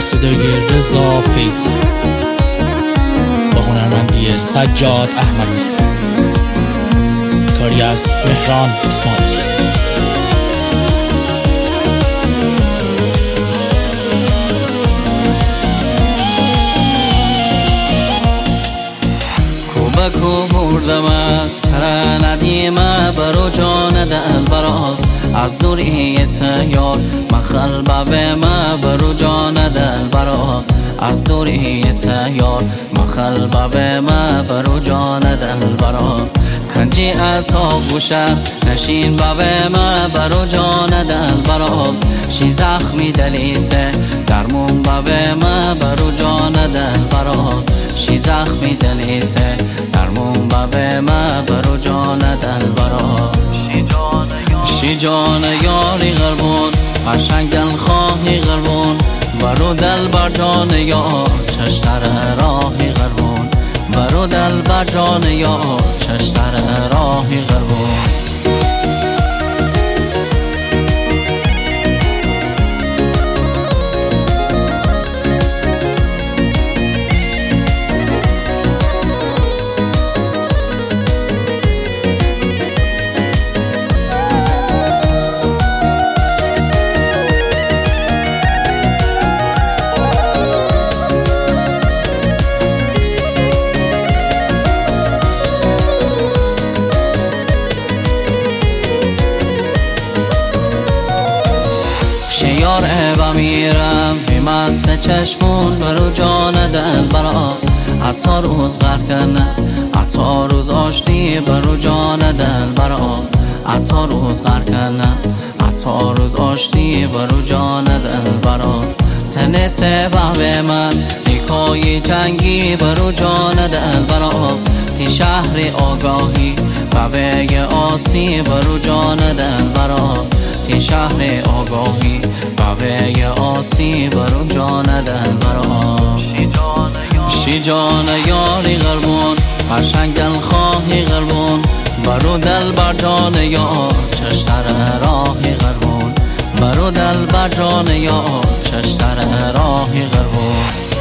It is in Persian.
صدای رضا فیضی با هنرمندی سجاد احمدی، کاری از مهران اسماعیل. کو بردمت تر ندیمه برو جان دل برات از دوریت یار مخل بابه ما برو جان دل برات از دوریت یار مخل بابه ما برو جان دل برات کنجی اتا گوشه نشین بابه ما برو جان دل برات شی زخمی دلیسه درمون بابه ما برو جان دل برات شی زخمی دلیسه درمون بابه ما برو جان دل برات شی جان یاری غربون قشنگ دل خواهی غربون برو دل بر جان یار چشتر راهی غربون برو دل بر جان یار چشتر راهی غربون یار و میرم بیمست چشمون برو جان دل برا حتی روز غرق کنه حتی روز آشتی برو جان دل برا حتی روز غرق کنه حتی روز آشتی برو جان دل برا تنه سبب من نیکای جنگی برو جان دل برا تی شهر آگاهی بابه آسی برو جان دل برا تی شهر آگاهی بابه آسی برو جان دل برا شی جان یاری غربون قشنگ دل خواهی غربون برو دل بر جان یار چشتر راهی غربون برو دل بر جان یار چشتر راهی غربون